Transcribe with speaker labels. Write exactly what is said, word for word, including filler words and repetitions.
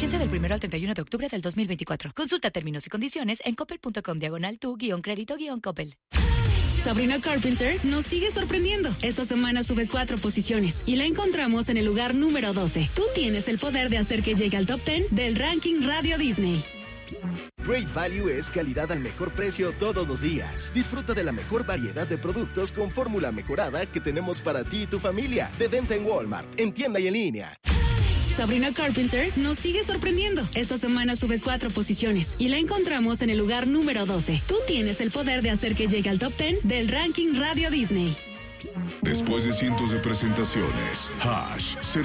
Speaker 1: Vigencia del primero al treinta y uno de octubre del dos mil veinticuatro. Consulta términos y condiciones en coppel.com diagonal tu guión crédito guión Coppel.
Speaker 2: Sabrina Carpenter nos sigue sorprendiendo. Esta semana sube cuatro posiciones y la encontramos en el lugar número doce. Tú tienes el poder de hacer que llegue al top diez del ranking Radio Disney.
Speaker 3: Great Value es calidad al mejor precio todos los días. Disfruta de la mejor variedad de productos con fórmula mejorada que tenemos para ti y tu familia. De venta en Walmart, en tienda y en línea.
Speaker 2: Sabrina Carpenter nos sigue sorprendiendo. Esta semana sube cuatro posiciones y la encontramos en el lugar número doce. Tú tienes el poder de hacer que llegue al top diez del ranking Radio Disney.
Speaker 4: Después de cientos de presentaciones, Hash se